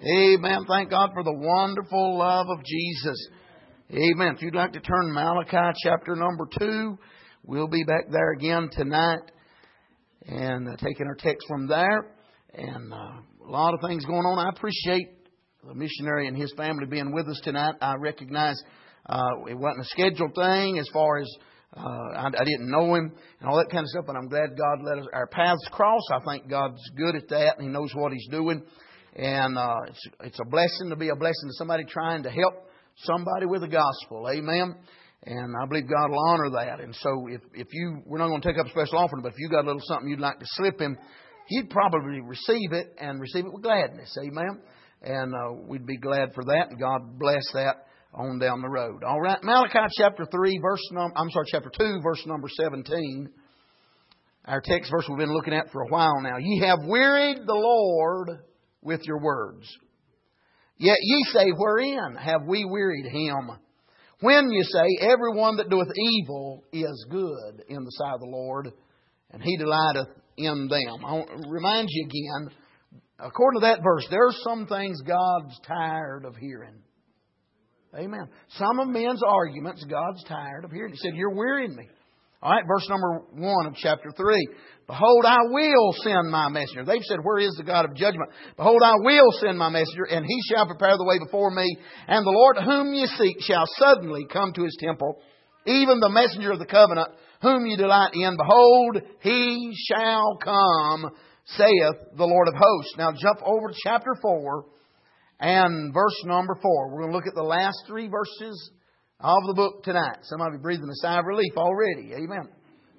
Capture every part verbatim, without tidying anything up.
Amen. Thank God for the wonderful love of Jesus. Amen. If you'd like to turn to Malachi chapter number two, we'll be back there again tonight and uh, taking our text from there. And uh, a lot of things going on. I appreciate the missionary and his family being with us tonight. I recognize uh, it wasn't a scheduled thing as far as uh, I, I didn't know him and all that kind of stuff. But I'm glad God let us, our paths cross. I think God's good at that and He knows what He's doing. And uh, it's, it's a blessing to be a blessing to somebody trying to help somebody with the gospel. Amen. And I believe God will honor that. And so if, if you, we're not going to take up a special offering, but if you got a little something you'd like to slip Him, He'd probably receive it and receive it with gladness. Amen. And uh, we'd be glad for that. And God bless that on down the road. All right. Malachi chapter three, verse number, I'm sorry, chapter two, verse number seventeen. Our text verse we've been looking at for a while now. Ye have wearied the Lord with your words. Yet ye say, wherein have we wearied Him? When you say, everyone that doeth evil is good in the sight of the Lord, and He delighteth in them. I want to remind you again, according to that verse, there are some things God's tired of hearing. Amen. Some of men's arguments God's tired of hearing. He said, you're wearying me. All right, verse number one of chapter three. Behold, I will send my messenger. They've said, where is the God of judgment? Behold, I will send my messenger, and he shall prepare the way before me. And the Lord whom ye seek shall suddenly come to His temple, even the messenger of the covenant, whom ye delight in. Behold, he shall come, saith the Lord of hosts. Now jump over to chapter four and verse number four. We're going to look at the last three verses of the book tonight. Some of you breathing a sigh of relief already. Amen.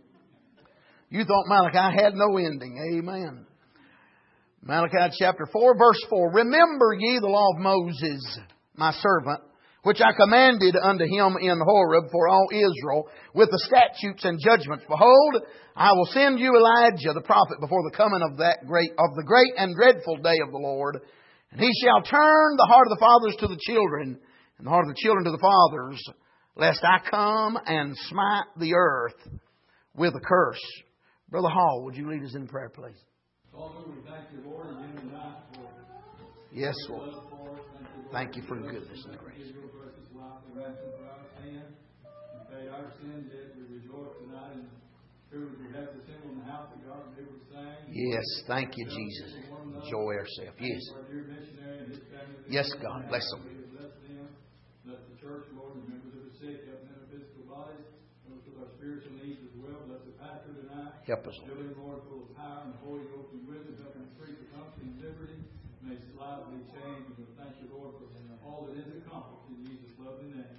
You thought Malachi had no ending. Amen. Malachi chapter four, verse four. Remember ye the law of Moses, my servant, which I commanded unto him in Horeb for all Israel, with the statutes and judgments. Behold, I will send you Elijah the prophet before the coming of that great of the great and dreadful day of the Lord. And he shall turn the heart of the fathers to the children, and the heart of the children to the fathers, lest I come and smite the earth with a curse. Brother Hall, would you lead us in prayer, please? Father, we thank you, Lord, again tonight for yes, Lord. Thank you for goodness and grace. Yes, thank you, Jesus. Enjoy ourselves. Yes. Yes, God. Bless them. Bless the church, Lord, and members of the sick, help them in the physical bodies, those with our spiritual needs as well. Bless the pastor tonight. Help us, Lord. Filling, Lord, full of power and the Holy Ghost and wisdom, helping to preach the country and liberty. May slightly change. And we thank you, Lord, for all that is accomplished in Jesus' lovely name.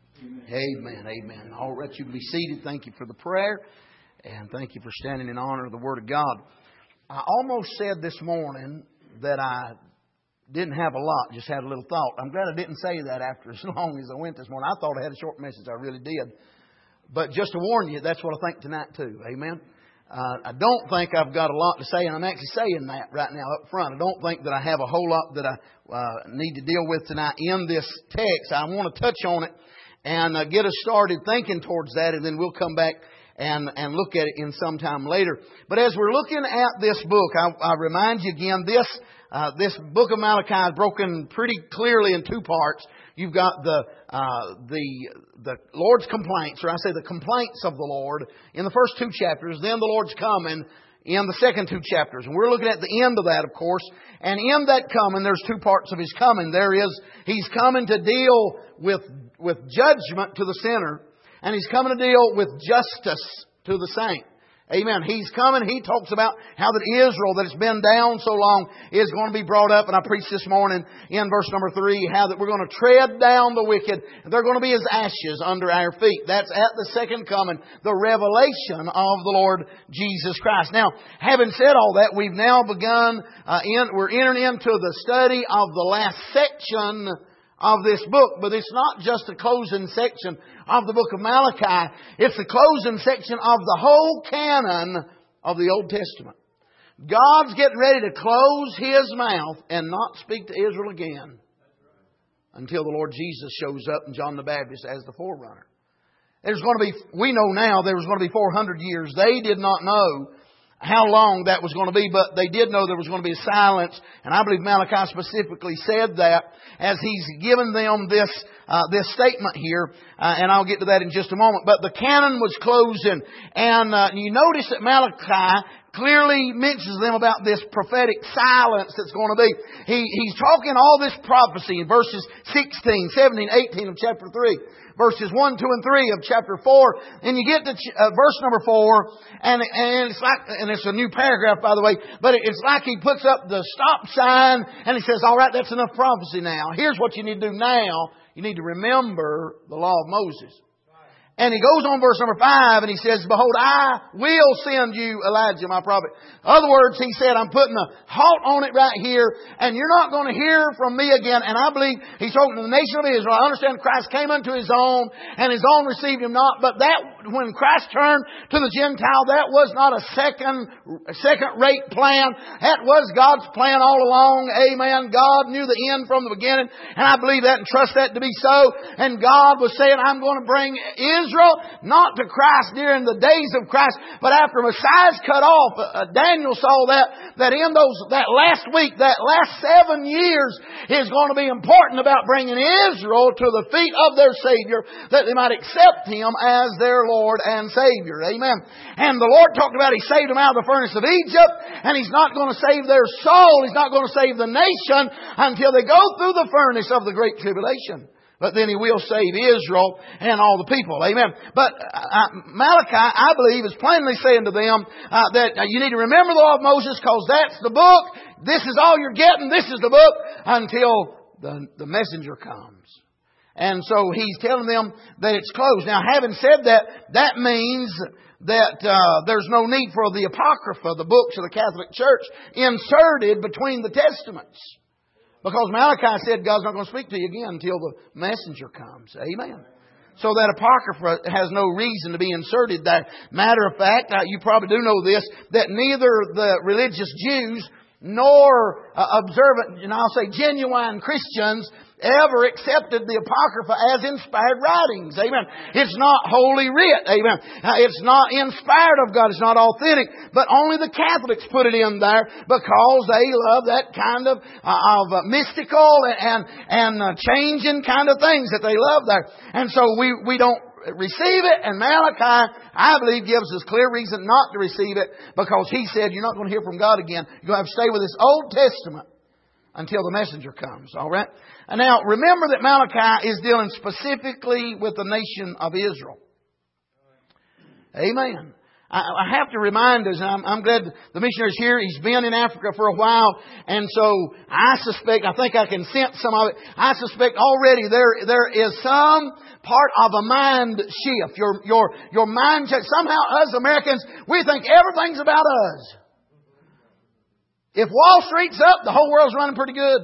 Amen. Amen. Amen. All right, you can be seated. Thank you for the prayer, and thank you for standing in honor of the Word of God. I almost said this morning that I didn't have a lot, just had a little thought. I'm glad I didn't say that after as long as I went this morning. I thought I had a short message. I really did. But just to warn you, that's what I think tonight too. Amen. Uh, I don't think I've got a lot to say, and I'm actually saying that right now up front. I don't think that I have a whole lot that I uh, need to deal with tonight in this text. I want to touch on it and uh, get us started thinking towards that, and then we'll come back and and look at it in some time later. But as we're looking at this book, I, I remind you again, this uh, this book of Malachi is broken pretty clearly in two parts. You've got the uh, the the Lord's complaints, or I say the complaints of the Lord in the first two chapters. Then the Lord's coming in the second two chapters, and we're looking at the end of that, of course. And in that coming, there's two parts of His coming. There is He's coming to deal with with judgment to the sinner. And He's coming to deal with justice to the saint. Amen. He's coming. He talks about how that Israel that has been down so long is going to be brought up. And I preached this morning in verse number three how that we're going to tread down the wicked. And they're going to be as ashes under our feet. That's at the second coming. The revelation of the Lord Jesus Christ. Now, having said all that, we've now begun, uh, in, we're entering into the study of the last section of this book. But it's not just the closing section of the book of Malachi. It's the closing section of the whole canon of the Old Testament. God's getting ready to close His mouth and not speak to Israel again until the Lord Jesus shows up and John the Baptist as the forerunner. There's going to be, we know now there was going to be four hundred years. They did not know how long that was going to be, but they did know there was going to be a silence, and I believe Malachi specifically said that as he's given them this uh, this statement here, uh, and I'll get to that in just a moment. But the canon was closing, and uh, you notice that Malachi clearly mentions them about this prophetic silence that's going to be. He, he's talking all this prophecy in verses sixteen, seventeen, eighteen of chapter three. Verses one, two, and three of chapter four. And you get to uh, verse number four, and, and it's like, and it's a new paragraph, by the way, but it's like he puts up the stop sign, and he says, all right, that's enough prophecy now. Here's what you need to do now. You need to remember the law of Moses. And he goes on verse number five and he says, behold, I will send you Elijah, my prophet. In other words, he said, I'm putting a halt on it right here, and you're not going to hear from me again. And I believe he's talking to the nation of Israel. I understand Christ came unto his own, and his own received him not. But that, when Christ turned to the Gentile, that was not a second, second-rate plan. That was God's plan all along. Amen. God knew the end from the beginning, and I believe that and trust that to be so. And God was saying, I'm going to bring Israel Israel, not to Christ during the days of Christ, but after Messiah's cut off. Uh, Daniel saw that, that in those, that last week, that last seven years is going to be important about bringing Israel to the feet of their Savior, that they might accept Him as their Lord and Savior. Amen. And the Lord talked about He saved them out of the furnace of Egypt, and He's not going to save their soul. He's not going to save the nation until they go through the furnace of the great tribulation. But then He will save Israel and all the people. Amen. But uh, Malachi, I believe, is plainly saying to them uh, that uh, you need to remember the law of Moses, because that's the book. This is all you're getting. This is the book until the, the messenger comes. And so He's telling them that it's closed. Now, having said that, that means that uh, there's no need for the Apocrypha, the books of the Catholic Church, inserted between the Testaments. Because Malachi said God's not going to speak to you again until the messenger comes. Amen. So that Apocrypha has no reason to be inserted there. Matter of fact, uh, you probably do know this, that neither the religious Jews nor uh, observant, and I'll say genuine Christians, ever accepted the Apocrypha as inspired writings. Amen. It's not holy writ. Amen. Uh, it's not inspired of God. It's not authentic. But only the Catholics put it in there because they love that kind of, uh, of uh, mystical and, and uh, changing kind of things that they love there. And so we, we don't receive it. And Malachi, I believe, gives us clear reason not to receive it, because he said you're not going to hear from God again. You're going to have to stay with this Old Testament until the messenger comes. All right? And now, remember that Malachi is dealing specifically with the nation of Israel. Amen. I, I have to remind us, I'm, I'm glad the missionary's here. He's been in Africa for a while. And so, I suspect, I think I can sense some of it. I suspect already there, there is some part of a mind shift. Your, your, your mind shift. Somehow, us Americans, we think everything's about us. If Wall Street's up, the whole world's running pretty good.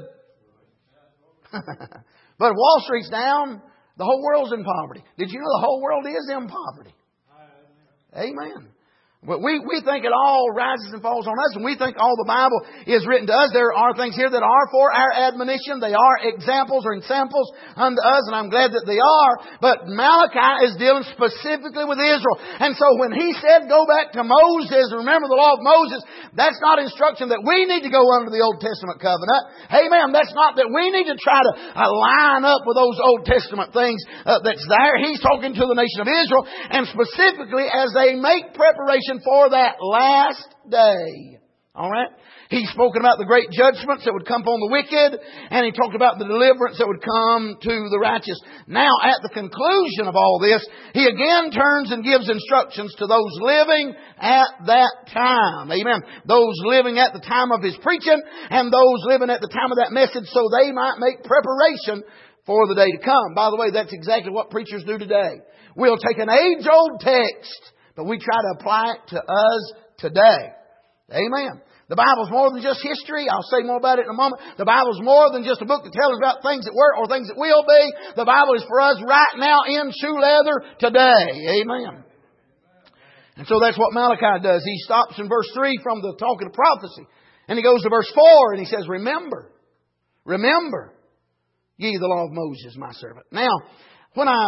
But if Wall Street's down, the whole world's in poverty. Did you know the whole world is in poverty? Amen. But we, we think it all rises and falls on us, and we think all the Bible is written to us. There are things here that are for our admonition. They are examples or samples unto us, and I'm glad that they are. But Malachi is dealing specifically with Israel. And so when he said go back to Moses, remember the law of Moses, that's not instruction that we need to go under the Old Testament covenant. Amen. That's not that we need to try to uh, line up with those Old Testament things uh, that's there. He's talking to the nation of Israel, and specifically as they make preparation for that last day. All right? He's spoken about the great judgments that would come upon the wicked, and he talked about the deliverance that would come to the righteous. Now, at the conclusion of all this, he again turns and gives instructions to those living at that time. Amen. Those living at the time of his preaching, and those living at the time of that message, so they might make preparation for the day to come. By the way, that's exactly what preachers do today. We'll take an age-old text, but we try to apply it to us today. Amen. The Bible's more than just history. I'll say more about it in a moment. The Bible's more than just a book that tells us about things that were or things that will be. The Bible is for us right now in shoe leather today. Amen. And so that's what Malachi does. He stops in verse three from the talk of the prophecy. And he goes to verse four and he says, Remember, remember ye the law of Moses, my servant. Now, when I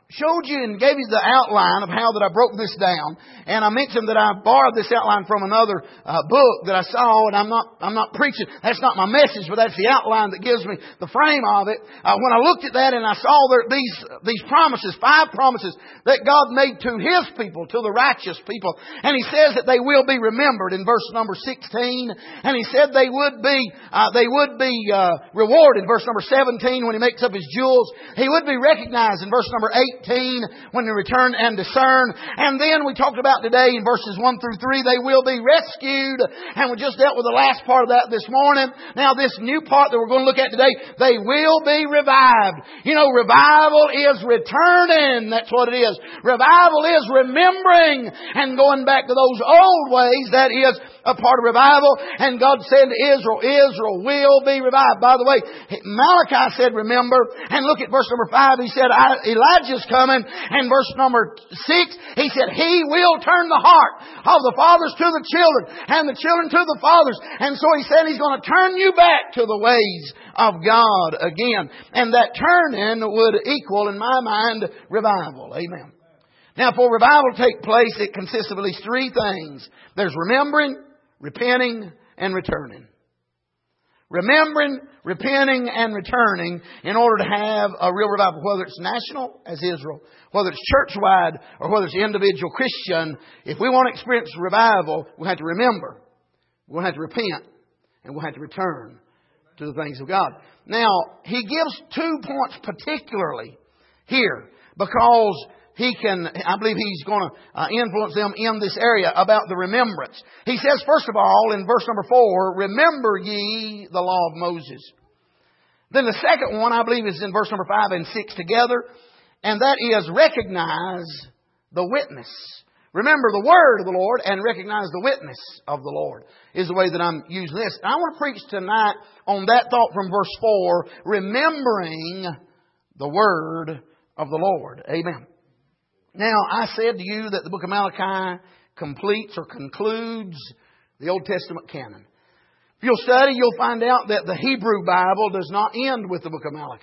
showed you and gave you the outline of how that I broke this down, and I mentioned that I borrowed this outline from another uh, book that I saw, and I'm not I'm not preaching. That's not my message, but that's the outline that gives me the frame of it. Uh, when I looked at that and I saw that these these promises, five promises that God made to His people, to the righteous people, and He says that they will be remembered in verse number sixteen, and He said they would be uh, they would be uh, rewarded in verse number seventeen when He makes up His jewels. He would be recognized in verse number eighteen. When they return and discern. And then we talked about today in verses one through three, they will be rescued. And we just dealt with the last part of that this morning. Now this new part that we're going to look at today, they will be revived. You know, revival is returning. That's what it is. Revival is remembering and going back to those old ways. That is a part of revival. And God said to Israel, Israel will be revived. By the way, Malachi said, remember. And look at verse number five. He said, Elijah's coming. And verse number six, he said, He will turn the heart of the fathers to the children and the children to the fathers. And so He said He's going to turn you back to the ways of God again. And that turning would equal, in my mind, revival. Amen. Now, for revival to take place, it consists of at least three things. There's remembering, repenting, and returning. Remembering, repenting, and returning in order to have a real revival. Whether it's national, as Israel, whether it's church-wide, or whether it's individual Christian, if we want to experience revival, we have to remember, we'll have to repent, and we'll have to return to the things of God. Now, He gives two points particularly here, because He can, I believe He's going to uh, influence them in this area about the remembrance. He says, first of all, in verse number four, remember ye the law of Moses. Then the second one, I believe, is in verse number five and six together. And that is recognize the witness. Remember the word of the Lord and recognize the witness of the Lord is the way that I'm using this. And I want to preach tonight on that thought from verse four, remembering the word of the Lord. Amen. Now, I said to you that the book of Malachi completes or concludes the Old Testament canon. If you'll study, you'll find out that the Hebrew Bible does not end with the book of Malachi.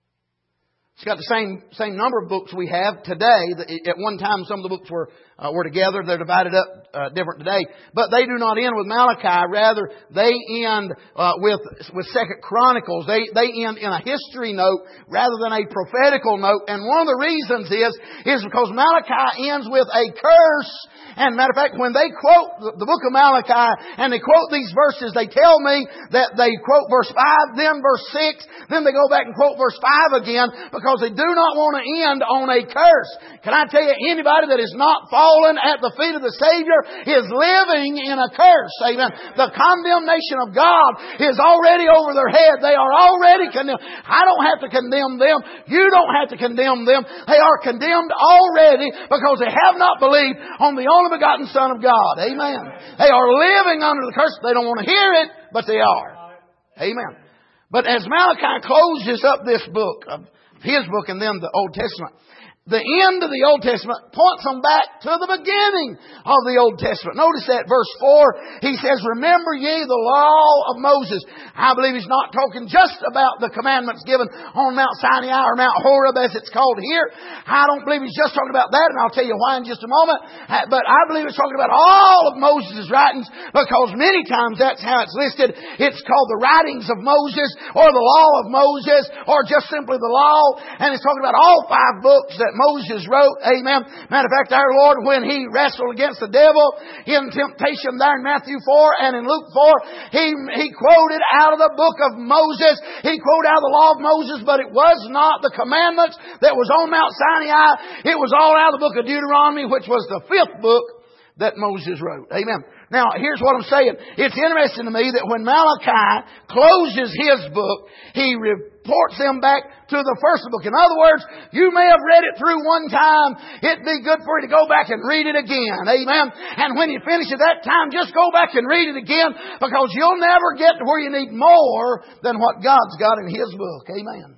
It's got the same same number of books we have today. At one time, some of the books were uh, were together. They're divided up uh, different today. But they do not end with Malachi. Rather, they end uh, with with Second Chronicles. They they end in a history note rather than a prophetical note. And one of the reasons is is because Malachi ends with a curse. And matter of fact, when they quote the book of Malachi and they quote these verses, they tell me that they quote verse five, then verse six, then they go back and quote verse five again, because they do not want to end on a curse. Can I tell you, anybody that is not fallen at the feet of the Savior is living in a curse. Amen. The condemnation of God is already over their head. They are already condemned. I don't have to condemn them. You don't have to condemn them. They are condemned already because they have not believed on the only begotten Son of God. Amen. They are living under the curse. They don't want to hear it, but they are. Amen. But as Malachi closes up this book, of his book and then the Old Testament, the end of the Old Testament points them back to the beginning of the Old Testament. Notice that verse four, he says, remember ye the law of Moses. I believe he's not talking just about the commandments given on Mount Sinai or Mount Horeb as it's called here. I don't believe he's just talking about that, and I'll tell you why in just a moment. But I believe it's talking about all of Moses' writings, because many times that's how it's listed. It's called the writings of Moses, or the law of Moses, or just simply the law. And it's talking about all five books that Moses wrote. Amen. Matter of fact, our Lord, when He wrestled against the devil in temptation there in Matthew four and in Luke four, He, he quoted out of the book of Moses. He quoted out of the law of Moses, but it was not the commandments that was on Mount Sinai. It was all out of the book of Deuteronomy, which was the fifth book that Moses wrote. Amen. Now, here's what I'm saying. It's interesting to me that when Malachi closes his book, he reports them back to the first book. In other words, you may have read it through one time. It'd be good for you to go back and read it again. Amen. And when you finish at that time, just go back and read it again, because you'll never get to where you need more than what God's got in His book. Amen.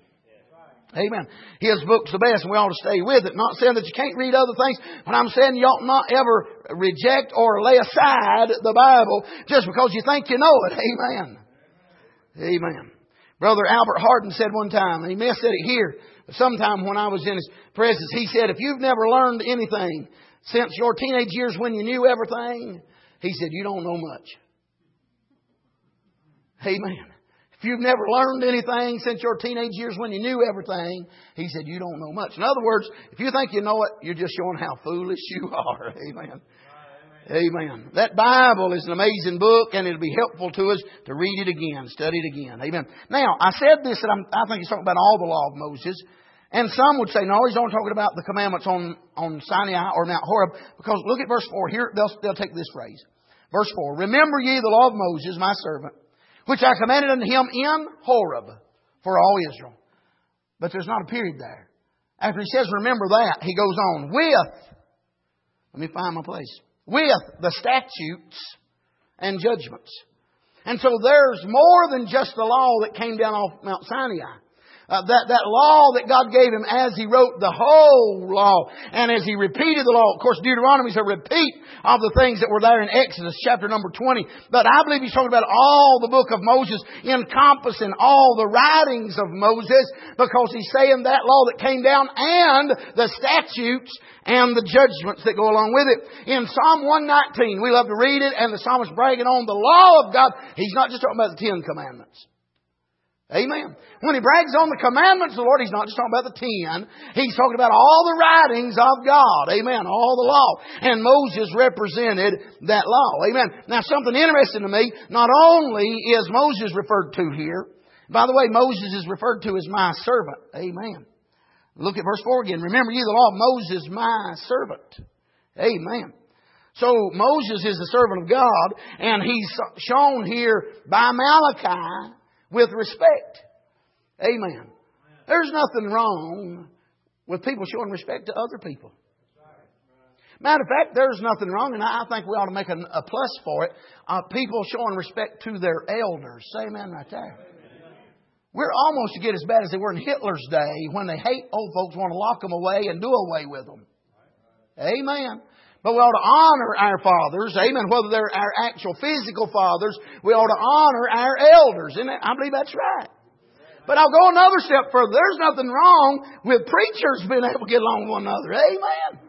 Amen. His book's the best, and we ought to stay with it. Not saying that you can't read other things, but I'm saying you ought not ever reject or lay aside the Bible just because you think you know it. Amen. Amen. Brother Albert Hardin said one time, and he may have said it here, but sometime when I was in his presence, he said, if you've never learned anything since your teenage years when you knew everything, he said, you don't know much. Amen. If you've never learned anything since your teenage years when you knew everything, he said, you don't know much. In other words, if you think you know it, you're just showing how foolish you are. Amen. Amen. That Bible is an amazing book, and it'll be helpful to us to read it again, study it again. Amen. Now, I said this, and I'm, I think he's talking about all the law of Moses. And some would say, no, he's only talking about the commandments on, on Sinai or Mount Horeb. Because look at verse four. Here, they'll, they'll take this phrase. Verse four. Remember ye the law of Moses, my servant, which I commanded unto him in Horeb for all Israel. But there's not a period there. After he says, remember that, he goes on with, let me find my place, with the statutes and judgments. And so there's more than just the law that came down off Mount Sinai. Uh, that, that law that God gave him as he wrote the whole law and as he repeated the law. Of course, Deuteronomy is a repeat of the things that were there in Exodus chapter number twenty. But I believe he's talking about all the book of Moses, encompassing all the writings of Moses, because he's saying that law that came down and the statutes and the judgments that go along with it. In Psalm one nineteen, we love to read it, and the psalmist bragging on the law of God. He's not just talking about the Ten Commandments. Amen. When he brags on the commandments of the Lord, he's not just talking about the ten. He's talking about all the writings of God. Amen. All the law. And Moses represented that law. Amen. Now, something interesting to me, not only is Moses referred to here, by the way, Moses is referred to as my servant. Amen. Look at verse four again. Remember ye the law of Moses, my servant. Amen. So Moses is the servant of God, and he's shown here by Malachi with respect. Amen. There's nothing wrong with people showing respect to other people. Matter of fact, there's nothing wrong, and I think we ought to make a, a plus for it, uh, people showing respect to their elders. Say amen right there. We're almost to get as bad as they were in Hitler's day, when they hate old folks, want to lock them away and do away with them. Amen. But we ought to honor our fathers, amen, whether they're our actual physical fathers, we ought to honor our elders. And I believe that's right. But I'll go another step further. There's nothing wrong with preachers being able to get along with one another. Amen.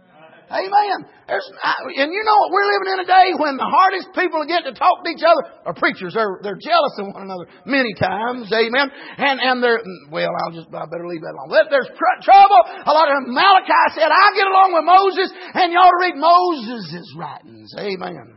Amen. There's, and you know what? We're living in a day when the hardest people to get to talk to each other are preachers. They're, they're jealous of one another many times. Amen. And, and they're, well, I'll just, I better leave that alone. There's tr- trouble. A lot of them, Malachi said, I get along with Moses, and you ought to read Moses' writings. Amen.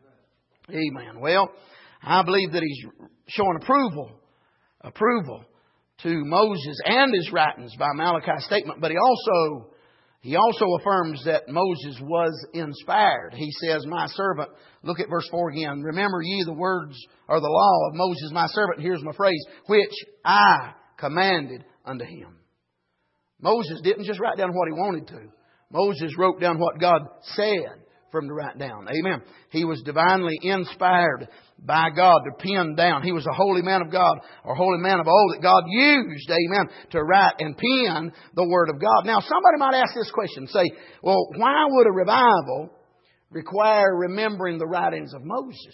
Amen. Well, I believe that he's showing approval, approval to Moses and his writings by Malachi's statement, but he also He also affirms that Moses was inspired. He says, my servant, look at verse four again. Remember ye the words or the law of Moses, my servant. Here's my phrase, which I commanded unto him. Moses didn't just write down what he wanted to. Moses wrote down what God said for him to write down. Amen. He was divinely inspired by God to pen down. He was a holy man of God, or holy man of old that God used, amen, to write and pen the Word of God. Now, somebody might ask this question, say, well, why would a revival require remembering the writings of Moses?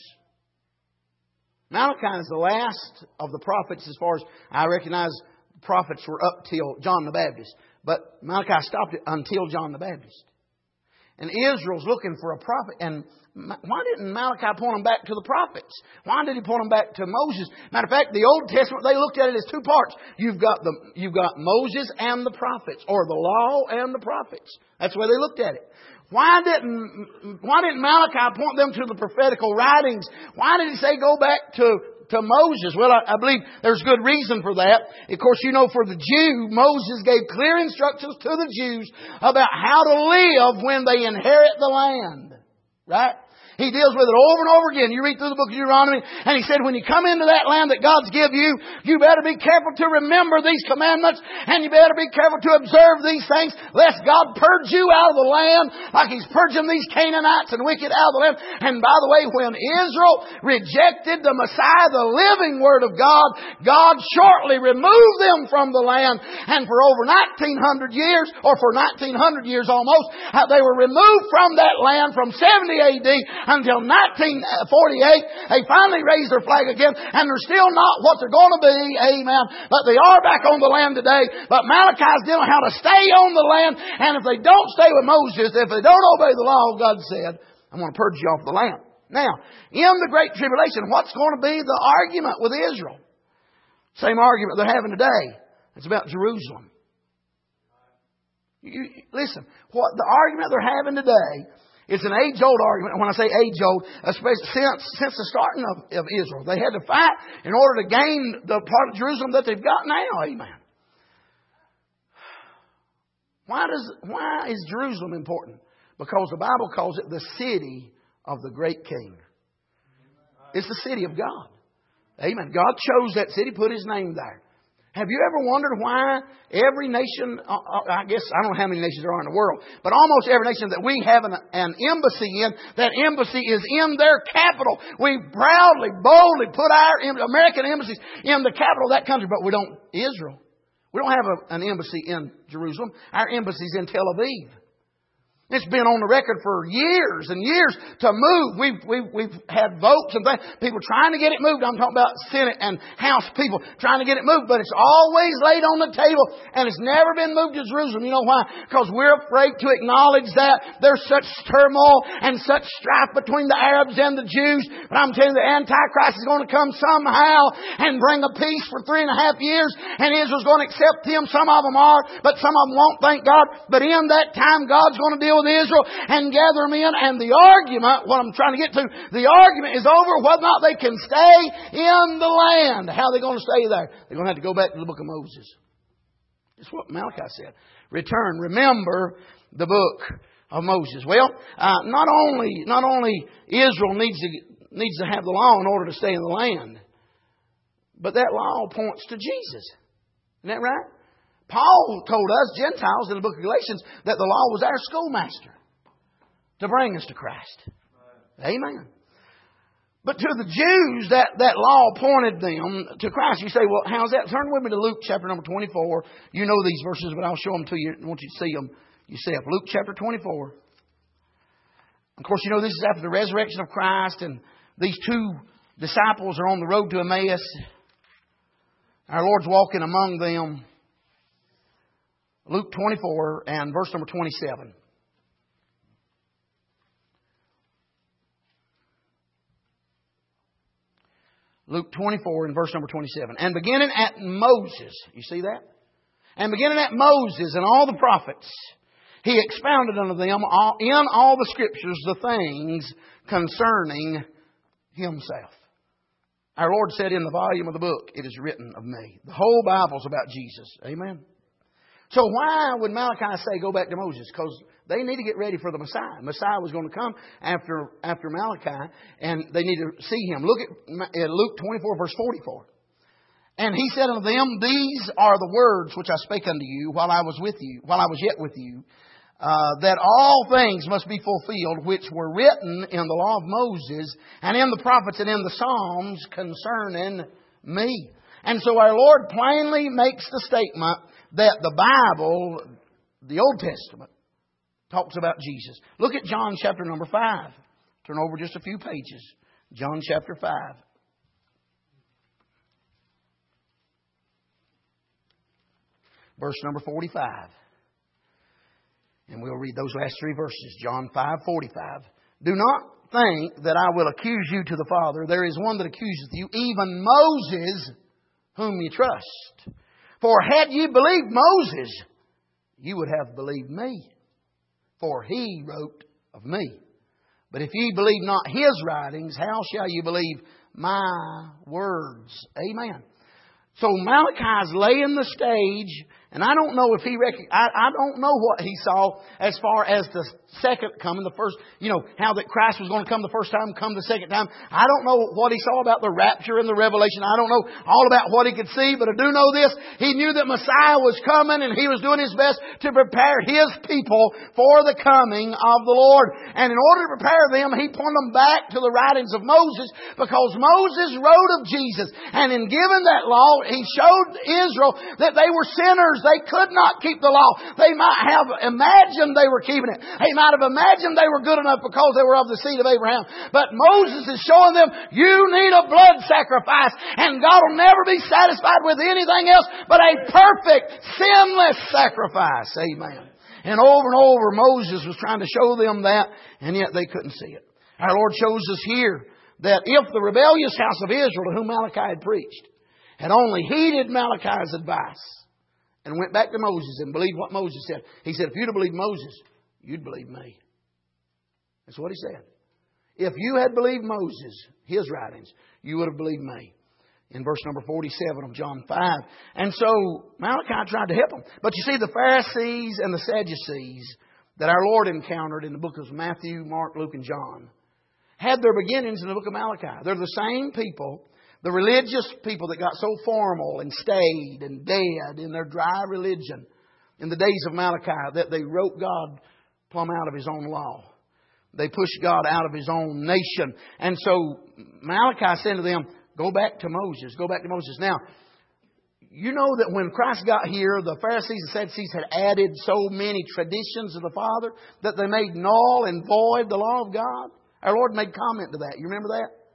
Malachi is the last of the prophets, as far as I recognize. Prophets were up till John the Baptist, but Malachi stopped it until John the Baptist. And Israel's looking for a prophet. And why didn't Malachi point them back to the prophets? Why did he point them back to Moses? Matter of fact, the Old Testament, they looked at it as two parts. You've got the you've got Moses and the prophets, or the law and the prophets. That's the way they looked at it. Why didn't Why didn't Malachi point them to the prophetical writings? Why did he say go back to to Moses? Well, I, I believe there's good reason for that. Of course, you know, for the Jew, Moses gave clear instructions to the Jews about how to live when they inherit the land. Right? He deals with it over and over again. You read through the book of Deuteronomy, and he said, when you come into that land that God's give you, you better be careful to remember these commandments, and you better be careful to observe these things, lest God purge you out of the land like He's purging these Canaanites and wicked out of the land. And by the way, when Israel rejected the Messiah, the living Word of God, God shortly removed them from the land. And for over nineteen hundred years, or for nineteen hundred years almost, they were removed from that land from seventy A D until nineteen forty-eight. They finally raised their flag again, and they're still not what they're going to be. Amen. But they are back on the land today. But Malachi's dealing how to stay on the land, and if they don't stay with Moses, if they don't obey the law, God said, I'm going to purge you off the land. Now, in the Great Tribulation, what's going to be the argument with Israel? Same argument they're having today. It's about Jerusalem. You, listen, what the argument they're having today is an age-old argument. When I say age-old, especially since, since the starting of, of Israel, they had to fight in order to gain the part of Jerusalem that they've got now. Amen. Why does why is Jerusalem important? Because the Bible calls it the city of the great King. It's the city of God. Amen. God chose that city, put His name there. Have you ever wondered why every nation, I guess, I don't know how many nations there are in the world, but almost every nation that we have an, an embassy in, that embassy is in their capital. We proudly, boldly put our American embassies in the capital of that country, but we don't, Israel. We don't have a, an embassy in Jerusalem. Our embassy is in Tel Aviv. It's been on the record for years and years to move. We've, we've, we've had votes and things. People trying to get it moved. I'm talking about Senate and House people trying to get it moved. But it's always laid on the table and it's never been moved to Jerusalem. You know why? Because we're afraid to acknowledge that there's such turmoil and such strife between the Arabs and the Jews. But I'm telling you, the Antichrist is going to come somehow and bring a peace for three and a half years. And Israel's going to accept Him. Some of them are, but some of them won't, thank God. But in that time, God's going to deal with Israel and gather them in. And the argument, what I'm trying to get to, the argument is over whether or not they can stay in the land. How are they going to stay there? They're going to have to go back to the book of Moses. That's what Malachi said. Return. Remember the book of Moses. Well, uh, not only not only Israel needs to needs to have the law in order to stay in the land, but that law points to Jesus. Isn't that right? Paul told us, Gentiles, in the book of Galatians, that the law was our schoolmaster to bring us to Christ. Amen. But to the Jews, that, that law pointed them to Christ. You say, well, how's that? Turn with me to Luke chapter number twenty-four. You know these verses, but I'll show them to you. I want you to see them yourself. Luke chapter twenty-four. Of course, you know this is after the resurrection of Christ, and these two disciples are on the road to Emmaus. Our Lord's walking among them. Luke twenty-four and verse number twenty-seven. Luke twenty-four and verse number twenty-seven. And beginning at Moses, you see that? And beginning at Moses and all the prophets, He expounded unto them all, in all the Scriptures the things concerning Himself. Our Lord said in the volume of the book, it is written of me. The whole Bible is about Jesus. Amen. So why would Malachi say go back to Moses? Because they need to get ready for the Messiah. Messiah was going to come after after Malachi, and they need to see Him. Look at, at Luke twenty-four, verse forty-four. And He said unto them, These are the words which I spake unto you while I was with you, while I was yet with you, uh, that all things must be fulfilled which were written in the law of Moses and in the prophets and in the Psalms concerning me. And so our Lord plainly makes the statement that the Bible, the Old Testament, talks about Jesus. Look at John chapter number five. Turn over just a few pages. John chapter five. Verse number forty-five. And we'll read those last three verses. John five, forty-five. Do not think that I will accuse you to the Father. There is one that accuseth you, even Moses, whom you trust. For had you believed Moses, you would have believed me. For he wrote of me. But if ye believe not his writings, how shall you believe my words? Amen. So Malachi's laying the stage, and I don't know if he rec- I, I don't know what he saw as far as the second coming, the first, you know, how that Christ was going to come the first time, come the second time. I don't know what he saw about the rapture and the revelation. I don't know all about what he could see, but I do know this. He knew that Messiah was coming, and he was doing his best to prepare his people for the coming of the Lord. And in order to prepare them, he pointed them back to the writings of Moses, because Moses wrote of Jesus. And in giving that law, he showed Israel that they were sinners, they could not keep the law. They might have imagined they were keeping it. They might have imagined they were good enough because they were of the seed of Abraham. But Moses is showing them, you need a blood sacrifice, and God will never be satisfied with anything else but a perfect, sinless sacrifice. Amen. And over and over Moses was trying to show them that, and yet they couldn't see it. Our Lord shows us here that if the rebellious house of Israel, to whom Malachi had preached, had only heeded Malachi's advice and went back to Moses and believed what Moses said. He said, if you'd have believed Moses, you'd believe me. That's what he said. If you had believed Moses, his writings, you would have believed me. In verse number forty-seven of John five. And so Malachi tried to help them. But you see, the Pharisees and the Sadducees that our Lord encountered in the book of Matthew, Mark, Luke, and John had their beginnings in the book of Malachi. They're the same people, the religious people that got so formal and staid and dead in their dry religion in the days of Malachi that they wrote God plumb out of His own law. They pushed God out of His own nation. And so Malachi said to them, go back to Moses. Go back to Moses. Now, you know that when Christ got here, the Pharisees and Sadducees had added so many traditions of the Father that they made null and void the law of God. Our Lord made comment to that. You remember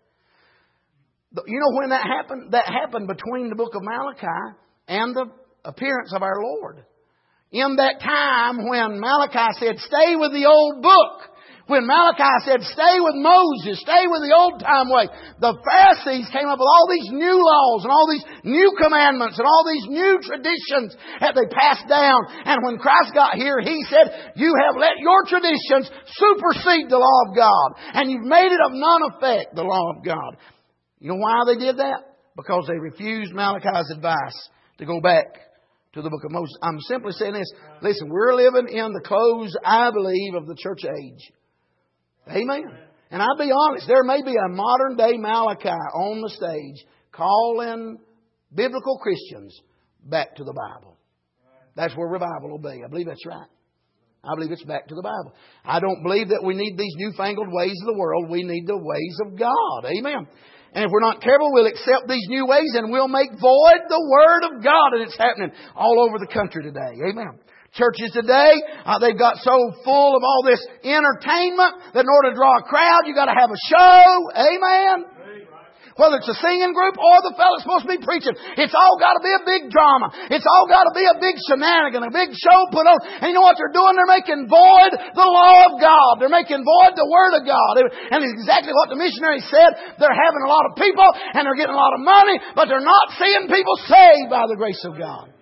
that? You know when that happened? That happened between the book of Malachi and the appearance of our Lord. In that time when Malachi said, stay with the old book. When Malachi said, stay with Moses, stay with the old time way, the Pharisees came up with all these new laws and all these new commandments and all these new traditions that they passed down. And when Christ got here, He said, you have let your traditions supersede the law of God. And you've made it of none effect, the law of God. You know why they did that? Because they refused Malachi's advice to go back to the book of Moses. I'm simply saying this. Listen, we're living in the close, I believe, of the church age. Amen. And I'll be honest, there may be a modern day Malachi on the stage calling biblical Christians back to the Bible. That's where revival will be. I believe that's right. I believe it's back to the Bible. I don't believe that we need these newfangled ways of the world. We need the ways of God. Amen. And if we're not careful, we'll accept these new ways and we'll make void the Word of God. And it's happening all over the country today. Amen. Churches today, uh, they've got so full of all this entertainment that in order to draw a crowd, you've got to have a show. Amen. Whether it's a singing group or the fellow's supposed to be preaching, it's all got to be a big drama. It's all got to be a big shenanigan, a big show put on. And you know what they're doing? They're making void the law of God. They're making void the Word of God. And it's exactly what the missionaries said. They're having a lot of people and they're getting a lot of money, but they're not seeing people saved by the grace of God.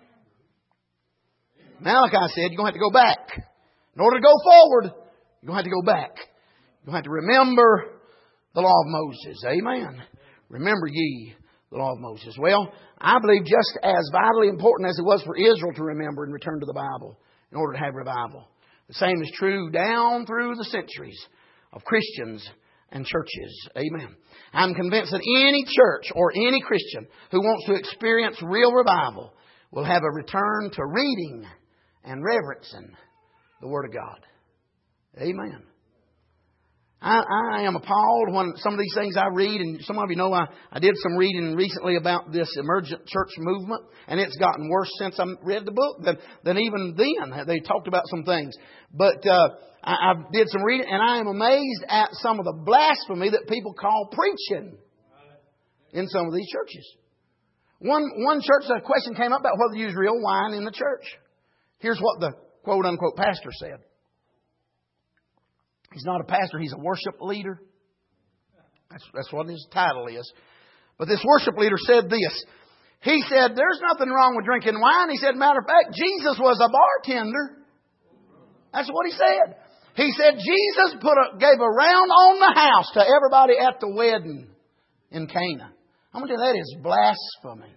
Malachi said, you're going to have to go back. In order to go forward, you're going to have to go back. You're going to have to remember the law of Moses. Amen. Remember ye the law of Moses. Well, I believe just as vitally important as it was for Israel to remember and return to the Bible in order to have revival. The same is true down through the centuries of Christians and churches. Amen. I'm convinced that any church or any Christian who wants to experience real revival will have a return to reading and reverencing the Word of God. Amen. I, I am appalled when some of these things I read, and some of you know I, I did some reading recently about this emergent church movement, and it's gotten worse since I read the book than, than even then. They talked about some things. But uh, I, I did some reading, and I am amazed at some of the blasphemy that people call preaching in some of these churches. One, one church, a question came up about whether to use real wine in the church. Here's what the quote-unquote pastor said. He's not a pastor, he's a worship leader. That's, that's what his title is. But this worship leader said this. He said, there's nothing wrong with drinking wine. He said, matter of fact, Jesus was a bartender. That's what he said. He said, Jesus put a, gave a round on the house to everybody at the wedding in Cana. I'm going to tell you, that is blasphemy.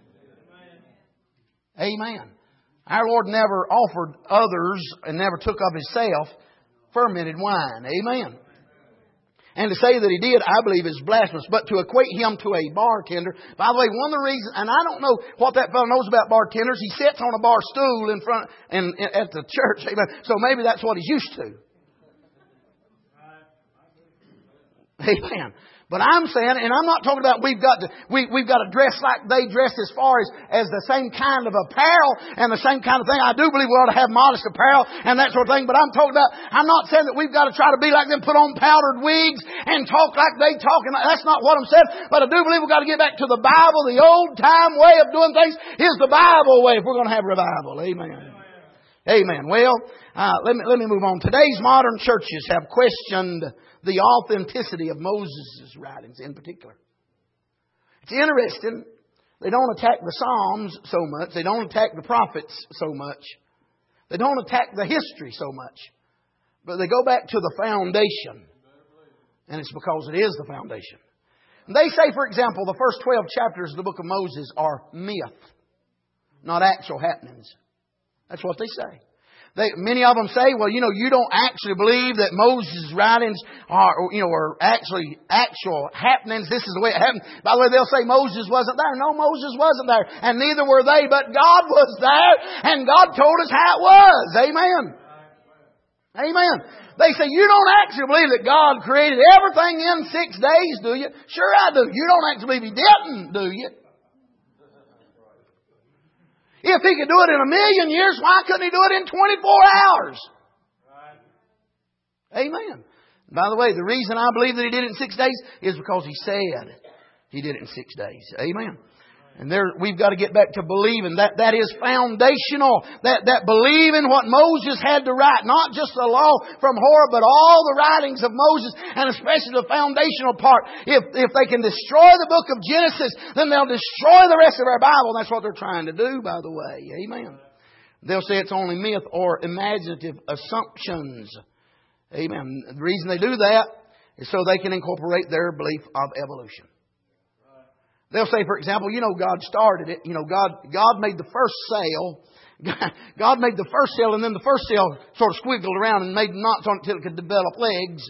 Amen. Our Lord never offered others and never took of Himself fermented wine. Amen. And to say that He did, I believe, is blasphemous. But to equate Him to a bartender. By the way, one of the reasons, and I don't know what that fellow knows about bartenders. He sits on a bar stool in front and at the church. Amen. So maybe that's what he's used to. Amen. But I'm saying, and I'm not talking about we've got to, we, we've got to dress like they dress as far as, as the same kind of apparel and the same kind of thing. I do believe we ought to have modest apparel and that sort of thing. But I'm talking about, I'm not saying that we've got to try to be like them, put on powdered wigs and talk like they talk. And that's not what I'm saying. But I do believe we've got to get back to the Bible. The old time way of doing things is the Bible way if we're going to have revival. Amen. Amen. Well, uh, let me, let me move on. Today's modern churches have questioned the authenticity of Moses' writings in particular. It's interesting. They don't attack the Psalms so much. They don't attack the prophets so much. They don't attack the history so much. But they go back to the foundation. And it's because it is the foundation. And they say, for example, the first twelve chapters of the book of Moses are myth, not actual happenings. That's what they say. They, many of them say, well, you know, you don't actually believe that Moses' writings are, you know, are actually actual happenings. This is the way it happened. By the way, they'll say Moses wasn't there. No, Moses wasn't there. And neither were they, but God was there. And God told us how it was. Amen. Amen. They say, you don't actually believe that God created everything in six days, do you? Sure I do. You don't actually believe He didn't, do you? If He could do it in a million years, why couldn't He do it in twenty-four hours? Right. Amen. By the way, the reason I believe that He did it in six days is because He said He did it in six days. Amen. And there, we've got to get back to believing. That, that is foundational. That, that believing what Moses had to write. Not just the law from Horeb, but all the writings of Moses. And especially the foundational part. If, if they can destroy the book of Genesis, then they'll destroy the rest of our Bible. And that's what they're trying to do, by the way. Amen. They'll say it's only myth or imaginative assumptions. Amen. The reason they do that is so they can incorporate their belief of evolution. They'll say, for example, you know, God started it. You know, God, God made the first sail. God made the first sail, and then the first sail sort of squiggled around and made knots on it until it could develop legs.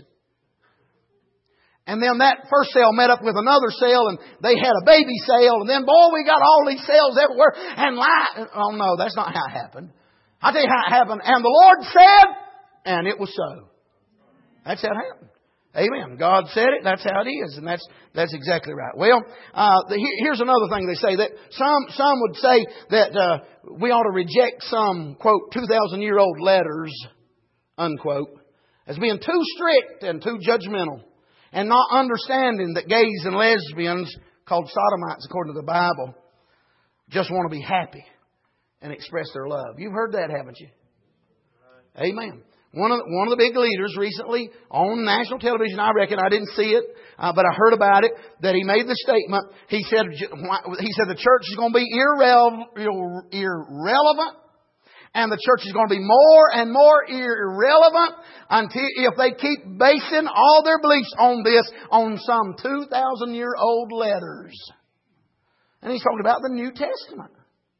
And then that first sail met up with another sail, and they had a baby sail. And then, boy, we got all these sails everywhere. And light. Oh, no, that's not how it happened. I'll tell you how it happened. And the Lord said, and it was so. That's how it happened. Amen. God said it. That's how it is. And that's that's exactly right. Well, uh, the, here's another thing they say. That some some would say that uh, we ought to reject some, quote, two thousand year old letters, unquote, as being too strict and too judgmental. And not understanding that gays and lesbians, called sodomites according to the Bible, just want to be happy and express their love. You've heard that, haven't you? Amen. One of, the, one of the big leaders recently on national television, I reckon, I didn't see it, uh, but I heard about it, that he made the statement. He said, he said the church is going to be irrele- irrelevant, and the church is going to be more and more irrelevant until if they keep basing all their beliefs on this, on some two thousand year old letters. And he's talking about the New Testament.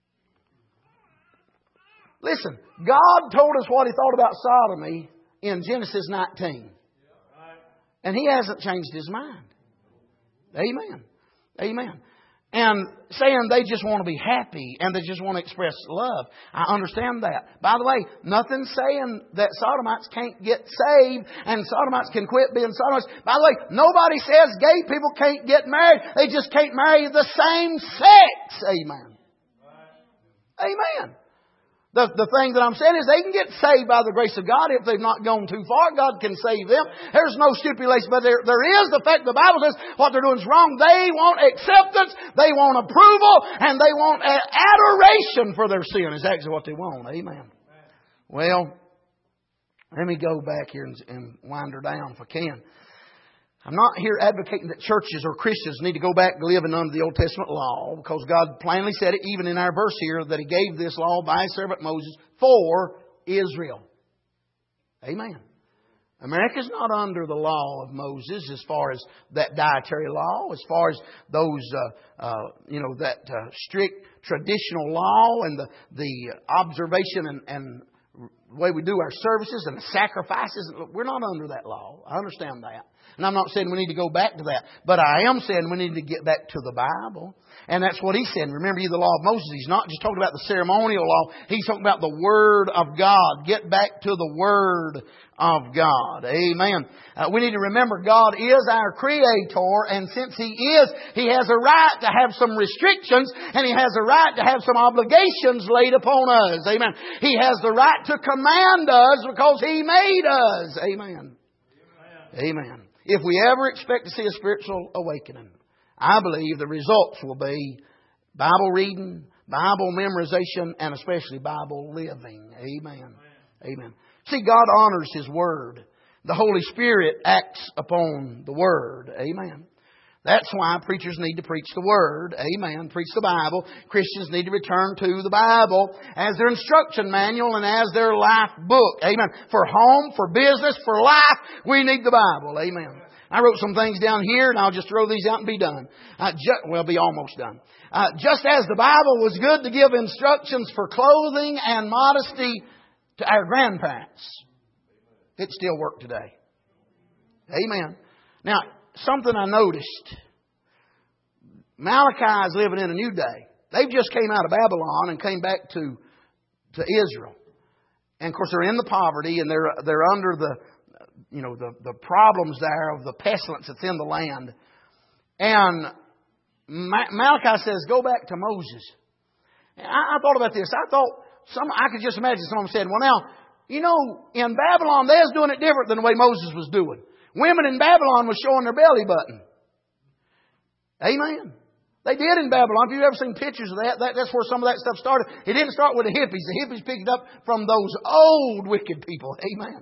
Listen, God told us what He thought about sodomy in Genesis nineteen. And He hasn't changed His mind. Amen. Amen. And saying they just want to be happy and they just want to express love. I understand that. By the way, nothing's saying that sodomites can't get saved and sodomites can quit being sodomites. By the way, nobody says gay people can't get married. They just can't marry the same sex. Amen. Amen. The, the thing that I'm saying is they can get saved by the grace of God if they've not gone too far. God can save them. There's no stipulation, but there, there is the fact the Bible says what they're doing is wrong. They want acceptance, they want approval, and they want adoration for their sin is actually what they want. Amen. Well, let me go back here and, and wind her down if I can. I'm not here advocating that churches or Christians need to go back living under the Old Testament law, because God plainly said it, even in our verse here, that He gave this law by His servant Moses for Israel. Amen. America's not under the law of Moses as far as that dietary law, as far as those, uh, uh, you know, that uh, strict traditional law and the, the observation and, and the way we do our services and the sacrifices. We're not under that law. I understand that. And I'm not saying we need to go back to that. But I am saying we need to get back to the Bible. And that's what He's saying. Remember ye the law of Moses. He's not just talking about the ceremonial law. He's talking about the Word of God. Get back to the Word of God. Amen. Uh, we need to remember God is our Creator. And since He is, He has a right to have some restrictions. And He has a right to have some obligations laid upon us. Amen. He has the right to command us because He made us. Amen. Amen. If we ever expect to see a spiritual awakening, I believe the results will be Bible reading, Bible memorization, and especially Bible living. Amen. Amen. See, God honors His Word. The Holy Spirit acts upon the Word. Amen. That's why preachers need to preach the Word. Amen. Preach the Bible. Christians need to return to the Bible as their instruction manual and as their life book. Amen. For home, for business, for life, we need the Bible. Amen. I wrote some things down here, and I'll just throw these out and be done. Uh, ju- well, be almost done. Uh, just as the Bible was good to give instructions for clothing and modesty to our grandparents, it still works today. Amen. Now, something I noticed. Malachi is living in a new day. They just came out of Babylon and came back to, to Israel. And of course, they're in the poverty and they're, they're under the, you know, the, the problems there of the pestilence that's in the land. And Malachi says, go back to Moses. And I, I thought about this. I thought, some, I could just imagine someone said, well now, you know, in Babylon, they was doing it different than the way Moses was doing. Women in Babylon was showing their belly button. Amen. They did in Babylon. If you've ever seen pictures of that, that, that's where some of that stuff started. It didn't start with the hippies. The hippies picked it up from those old wicked people. Amen.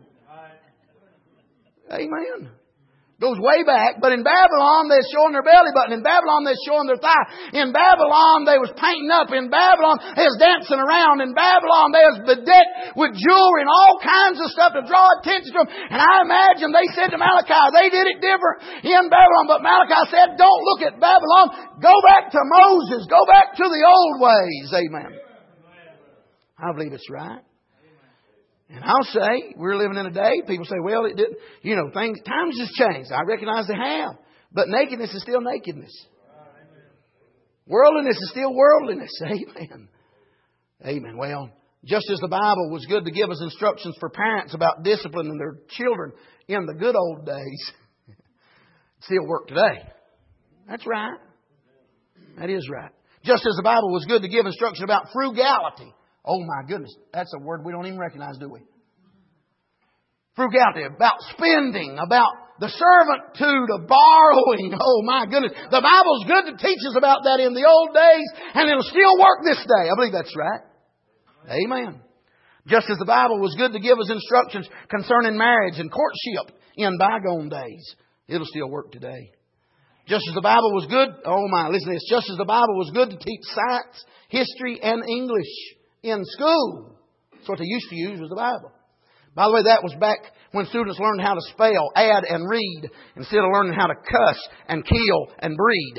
Amen. Goes way back. But in Babylon, they're showing their belly button. In Babylon, they're showing their thigh. In Babylon, they was painting up. In Babylon, they was dancing around. In Babylon, they was bedecked with jewelry and all kinds of stuff to draw attention to them. And I imagine they said to Malachi, they did it different in Babylon. But Malachi said, don't look at Babylon. Go back to Moses. Go back to the old ways. Amen. I believe it's right. And I'll say, we're living in a day, people say, well, it didn't, you know, things, times has changed. I recognize they have. But nakedness is still nakedness. Worldliness is still worldliness. Amen. Amen. Well, just as the Bible was good to give us instructions for parents about disciplining their children in the good old days, it still work today. That's right. That is right. Just as the Bible was good to give instruction about frugality. Oh my goodness, that's a word we don't even recognize, do we? Frugality, about spending, about the servant to the borrowing. Oh my goodness. The Bible's good to teach us about that in the old days, and it'll still work this day. I believe that's right. Amen. Just as the Bible was good to give us instructions concerning marriage and courtship in bygone days, it'll still work today. Just as the Bible was good, oh my, listen to this. Just as the Bible was good to teach science, history, and English in school. That's what they used to use was the Bible. By the way, that was back when students learned how to spell, add, and read instead of learning how to cuss and kill and breed.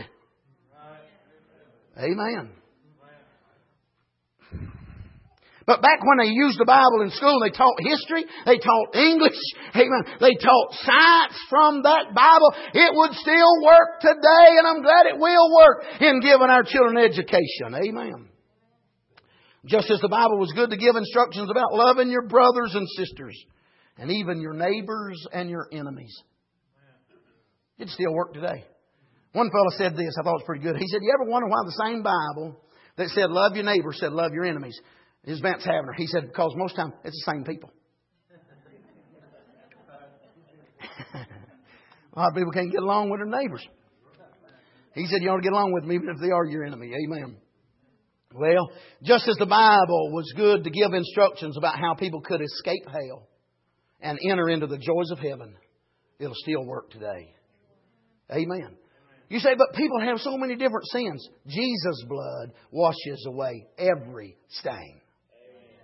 Amen. But back when they used the Bible in school, they taught history, they taught English, amen, they taught science from that Bible. It would still work today, and I'm glad it will work in giving our children education. Amen. Just as the Bible was good to give instructions about loving your brothers and sisters, and even your neighbors and your enemies. It'd still work today. One fellow said this, I thought it was pretty good. He said, you ever wonder why the same Bible that said love your neighbor said love your enemies? His Vance Havner. He said, because most of the time it's the same people. A lot of people can't get along with their neighbors. He said, you ought to get along with them even if they are your enemy. Amen. Well, just as the Bible was good to give instructions about how people could escape hell and enter into the joys of heaven, it'll still work today. Amen. You say, but people have so many different sins. Jesus' blood washes away every stain.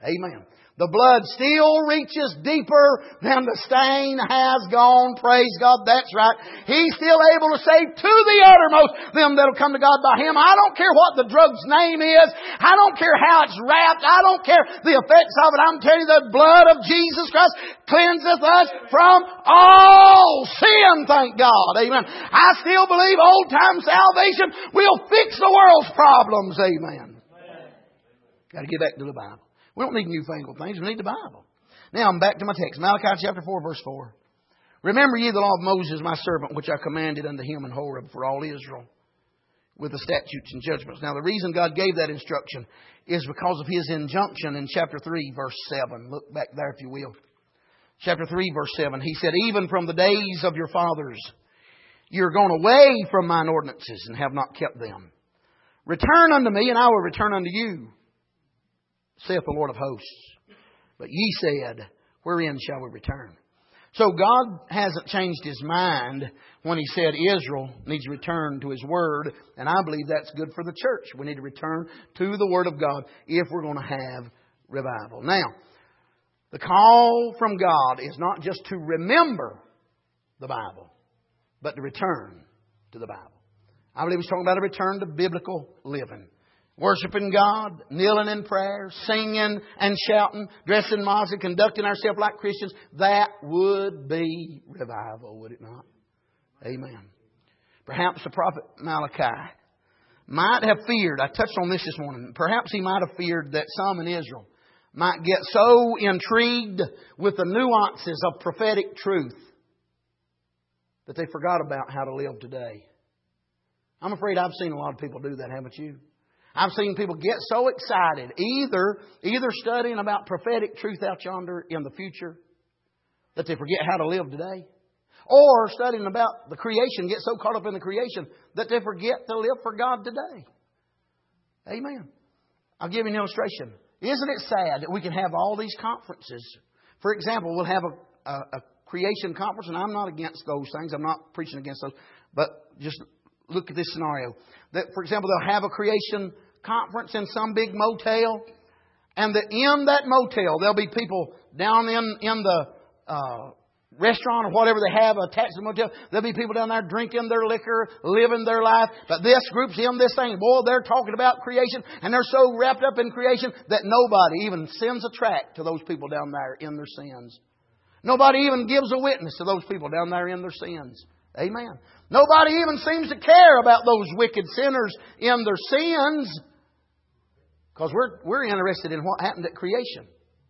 Amen. The blood still reaches deeper than the stain has gone. Praise God. That's right. He's still able to save to the uttermost them that'll come to God by Him. I don't care what the drug's name is. I don't care how it's wrapped. I don't care the effects of it. I'm telling you, the blood of Jesus Christ cleanseth us from all sin, thank God. Amen. I still believe old-time salvation will fix the world's problems. Amen. Got to get back to the Bible. We don't need newfangled things. We need the Bible. Now I'm back to my text. Malachi chapter four, verse four. Remember ye the law of Moses, my servant, which I commanded unto him in Horeb for all Israel, with the statutes and judgments. Now the reason God gave that instruction is because of His injunction in chapter three, verse seven. Look back there if you will. Chapter three, verse seven. He said, even from the days of your fathers, you're gone away from mine ordinances and have not kept them. Return unto me, and I will return unto you, saith the Lord of hosts. But ye said, wherein shall we return? So God hasn't changed His mind when He said Israel needs to return to His Word. And I believe that's good for the church. We need to return to the Word of God if we're going to have revival. Now, the call from God is not just to remember the Bible, but to return to the Bible. I believe He's talking about a return to biblical living. Worshiping God, kneeling in prayer, singing and shouting, dressing modestly, conducting ourselves like Christians. That would be revival, would it not? Amen. Perhaps the prophet Malachi might have feared, I touched on this this morning, perhaps he might have feared that some in Israel might get so intrigued with the nuances of prophetic truth that they forgot about how to live today. I'm afraid I've seen a lot of people do that, haven't you? I've seen people get so excited, either, either studying about prophetic truth out yonder in the future, that they forget how to live today, or studying about the creation, get so caught up in the creation that they forget to live for God today. Amen. I'll give you an illustration. Isn't it sad that we can have all these conferences? For example, we'll have a, a, a creation conference, and I'm not against those things. I'm not preaching against those. But just look at this scenario. That, for example, they'll have a creation conference in some big motel, and that in that motel there'll be people down in, in the uh, restaurant or whatever they have attached to the motel. There'll be people down there drinking their liquor, living their life. But this group's in this thing. Boy, they're talking about creation, and they're so wrapped up in creation that nobody even sends a tract to those people down there in their sins. Nobody even gives a witness to those people down there in their sins. Amen. Nobody even seems to care about those wicked sinners in their sins, because we're, we're interested in what happened at creation.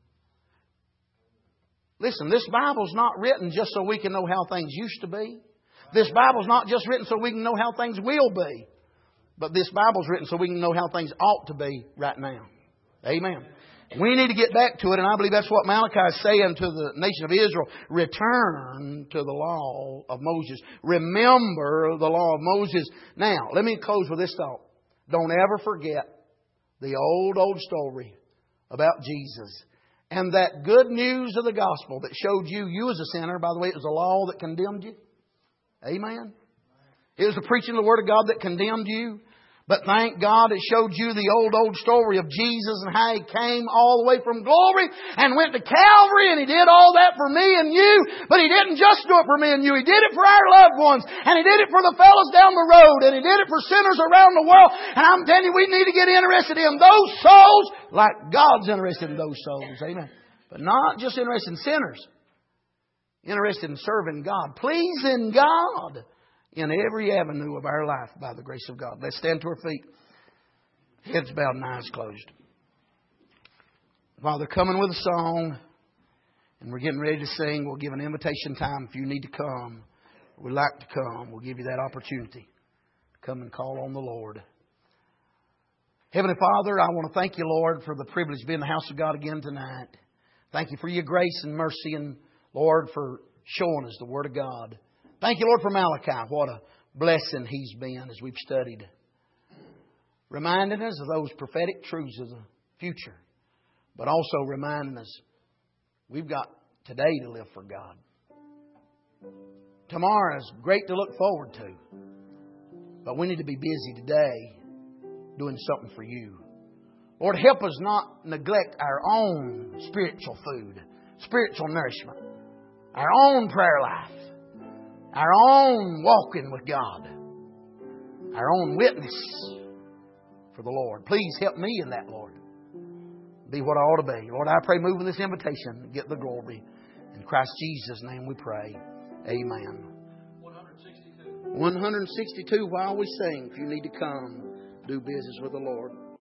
Listen, this Bible's not written just so we can know how things used to be. This Bible's not just written so we can know how things will be. But this Bible's written so we can know how things ought to be right now. Amen. We need to get back to it, and I believe that's what Malachi is saying to the nation of Israel. Return to the law of Moses. Remember the law of Moses. Now, let me close with this thought. Don't ever forget the old, old story about Jesus and that good news of the gospel that showed you, you as a sinner. By the way, it was the law that condemned you. Amen. It was the preaching of the Word of God that condemned you. But thank God it showed you the old, old story of Jesus and how He came all the way from glory and went to Calvary, and He did all that for me and you. But He didn't just do it for me and you. He did it for our loved ones, and He did it for the fellows down the road, and He did it for sinners around the world. And I'm telling you, we need to get interested in those souls like God's interested in those souls. Amen. But not just interested in sinners. Interested in serving God. Pleasing God in every avenue of our life by the grace of God. Let's stand to our feet. Heads bowed and eyes closed. While they're coming with a song and we're getting ready to sing, we'll give an invitation time if you need to come. We'd like to come. We'll give you that opportunity to come and call on the Lord. Heavenly Father, I want to thank you, Lord, for the privilege of being in the house of God again tonight. Thank you for your grace and mercy, and Lord, for showing us the Word of God. Thank you, Lord, for Malachi. What a blessing he's been as we've studied. Reminding us of those prophetic truths of the future. But also reminding us we've got today to live for God. Tomorrow is great to look forward to. But we need to be busy today doing something for you. Lord, help us not neglect our own spiritual food, spiritual nourishment, our own prayer life, our own walking with God, our own witness for the Lord. Please help me in that, Lord. Be what I ought to be. Lord, I pray move in this invitation. Get the glory. In Christ Jesus' name we pray. Amen. one sixty-two. one sixty-two while we sing. If you need to come, do business with the Lord.